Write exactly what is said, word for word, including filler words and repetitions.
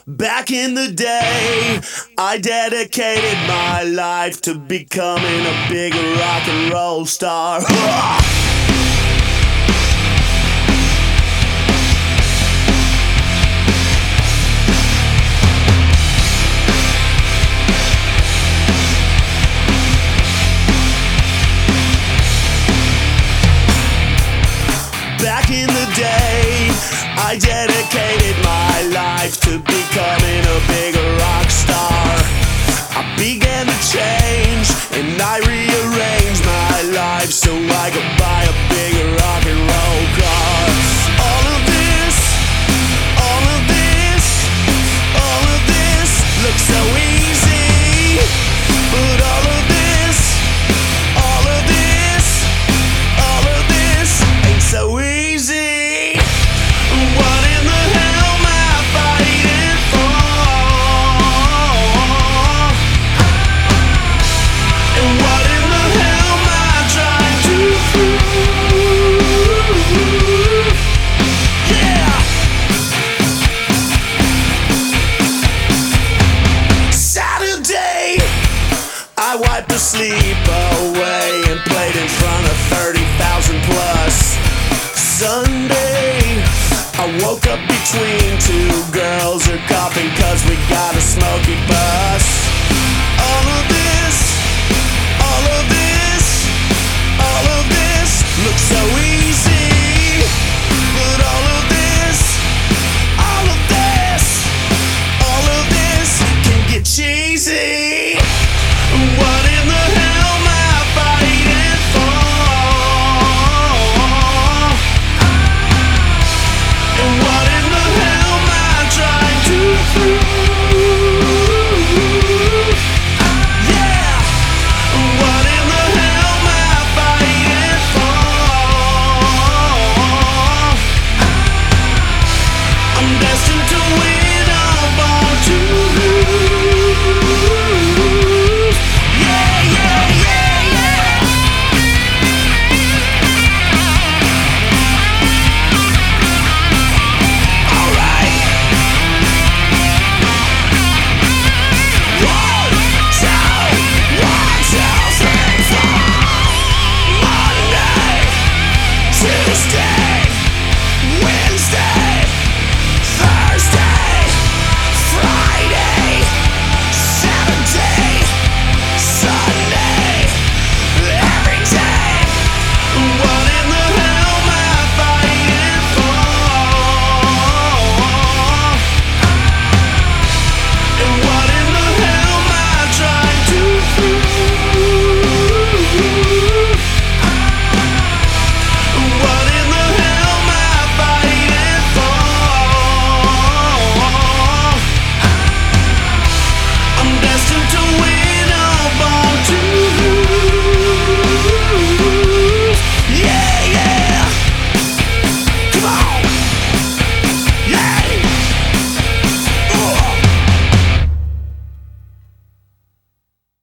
Back in the day, I dedicated my life to becoming a big rock and roll star. Back in the day, I dedicated my life to becoming a big rock star. I began to change and I rearranged my life so I could buy a big rock and roll car. All of this, all of this, all of this looks so easy, but all of this, all of this, all of this ain't so easy. What in the hell am I fighting for? And what in the hell am I trying to prove? Yeah! Saturday, I wiped the sleep away and played in front of thirty thousand plus. Sunday, I woke up between two girls who are coughing cause we got a smoky butt.